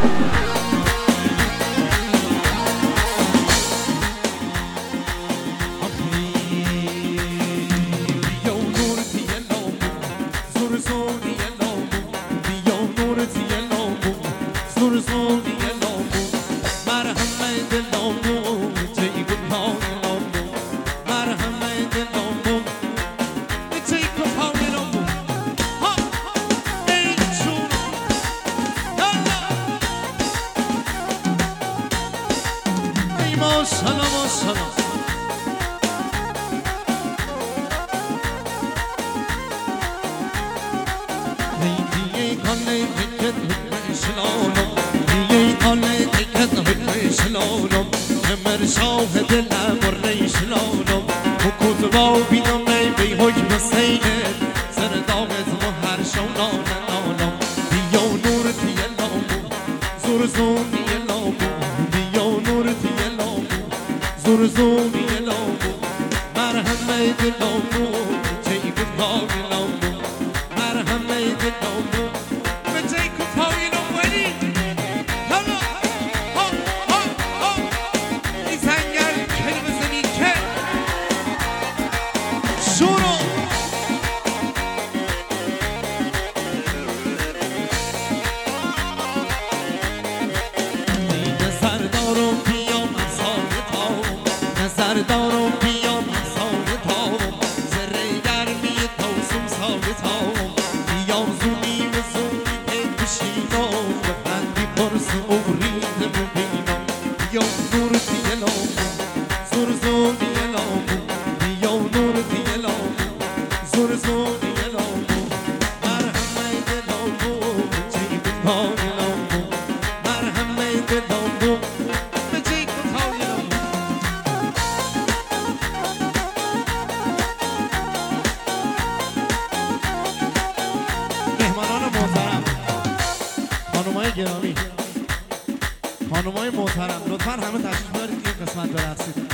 خانمای محترم لطفا همه تشریف بیارید این قسمت برقصید.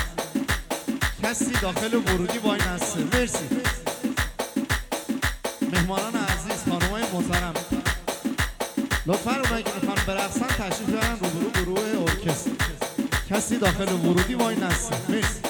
کسی داخل ورودی وای نسته. مرسی مهمانان عزیز، خانمای محترم، لطفا اونایی که میخوان برقصن تشریف بیارن روبرو گروه ارکستر. کسی داخل ورودی وای نسته. مرسی.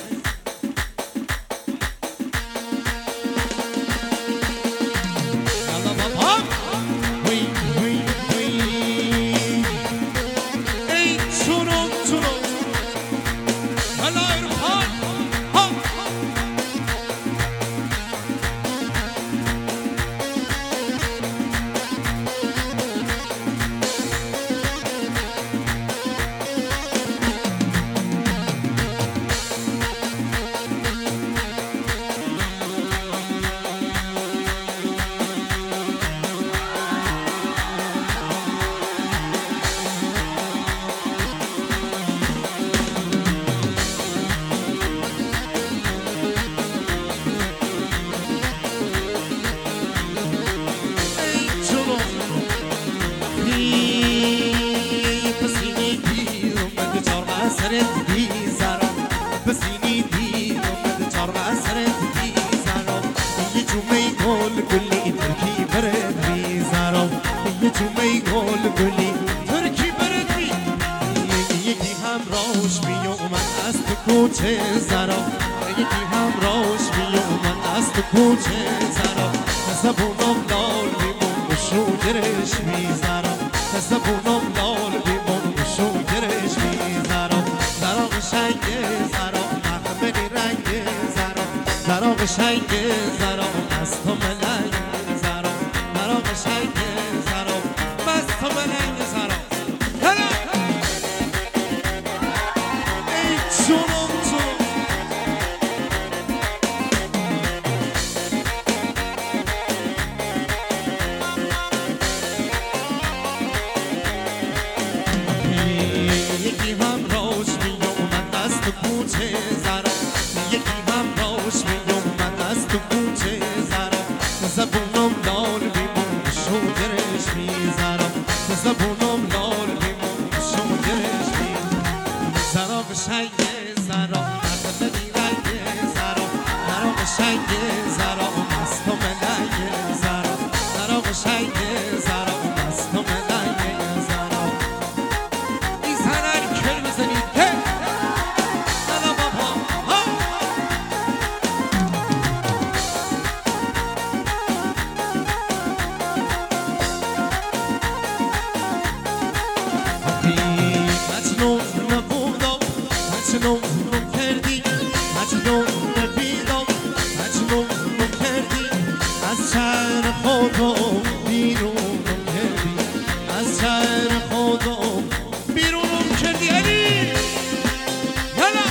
شهر خودم بیرونم کردی علی یلا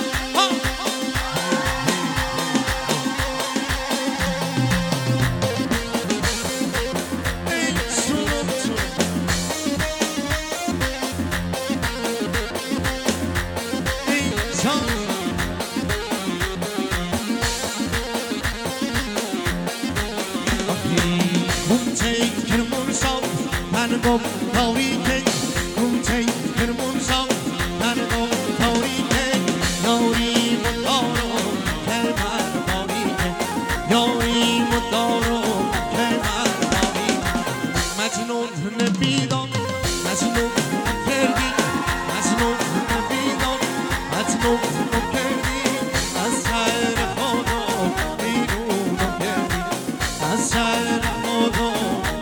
گم تاریکه گمچه کرمون شام من گم تاریکه یاری مدارو که من باریکه یاری مدارو که من باریکه مجنون نبیدم مجنون کردی مجنون نبیدم مجنون کردی از شهر خودم بیرونم کردی از شهر خودم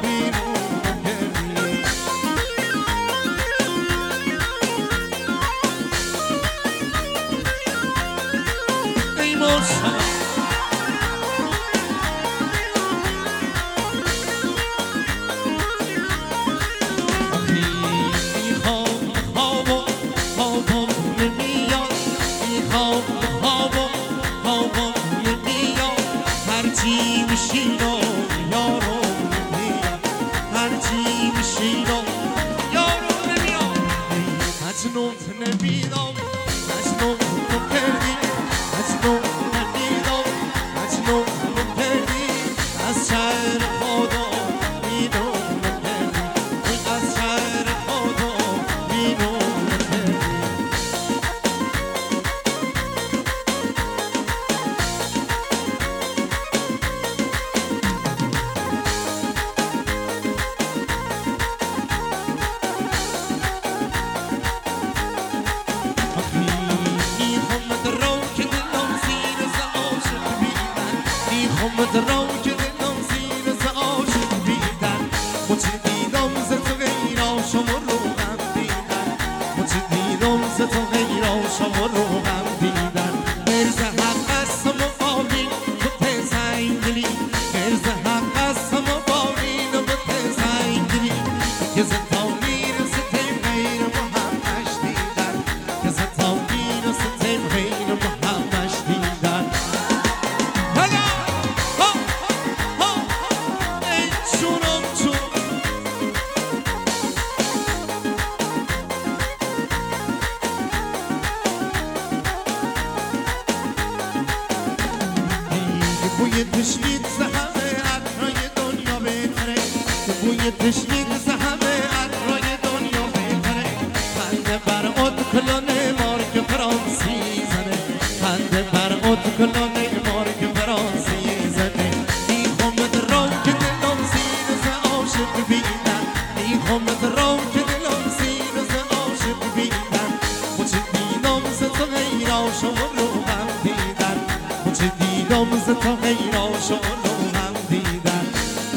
بوی تشنید همه عطرای دنیا بهتره بوی تشنید همه عطرای دنیا بهتره خنده بر اتکلان مارک فرانسی زنه خنده بر اتکلان مارک فرانسی زنه میخوامت رو که دلم زیر ز عاشق بیدن میخوامت رو که دلم زیر ز عاشق بیدن مچه دیدم ز تو غیر عاشق رو هم دیدن مچه دیدم ز تو غیر عاشق رو هم دیدن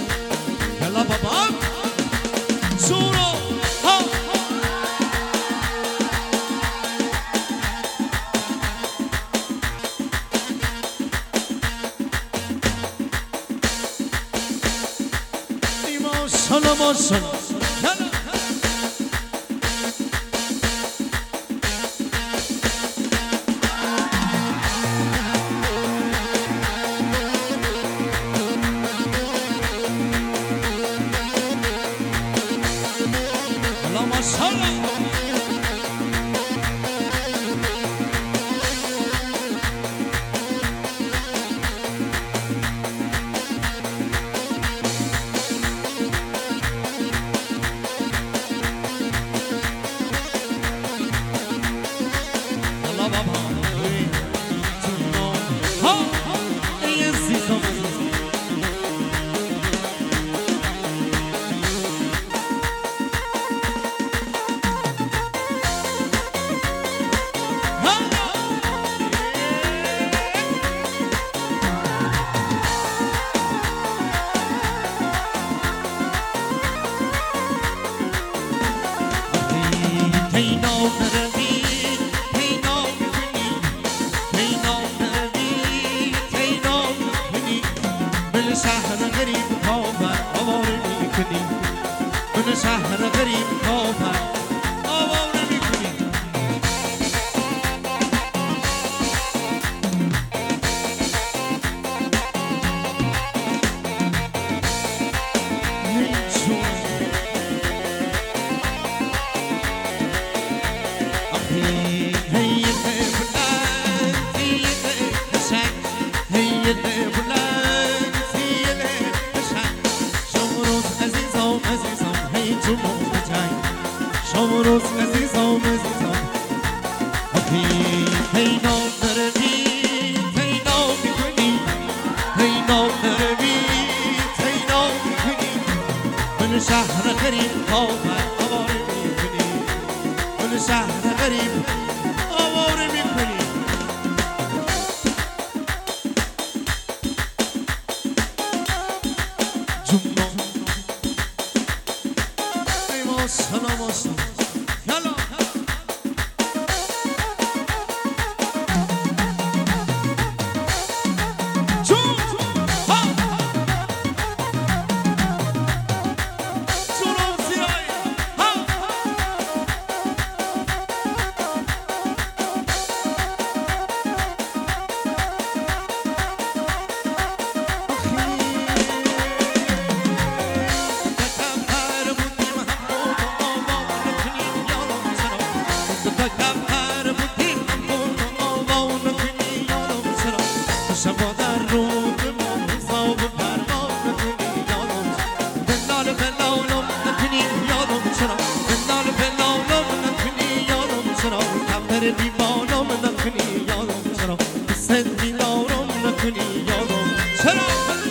یلا بابا سورو ها ماشاءالله ماشاءالله شهر غریب روز عزیزم عزیزم هی نام نروی هی نام میکنی هی نام نروی هی نام میکنی من شهر غریب آواره میکنی من شهر غریب آواره میکنی جمعه ای ما سلام یالا بیمانم نکنی یادم چرا سن بیلارم نکنی یادم چرا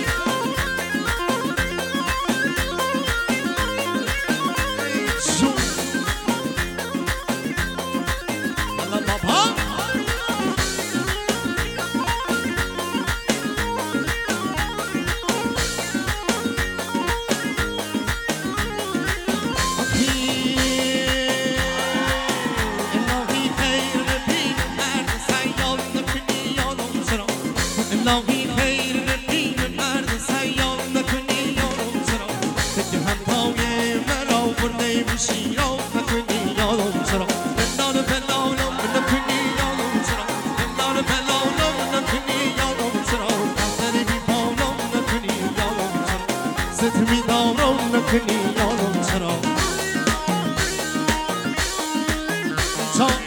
الله بابا الهی خیر رقیم مرد سیال نکنی یادم چرا که همپای مرا برده بشی یاد نکنی یادم چرا بلال بلالم نکنی یادم چرا بلال بلالم نکنی یادم چرا دفتر بیبانم نکنی یادم چرا ستمی دارم نکنی یادم چرا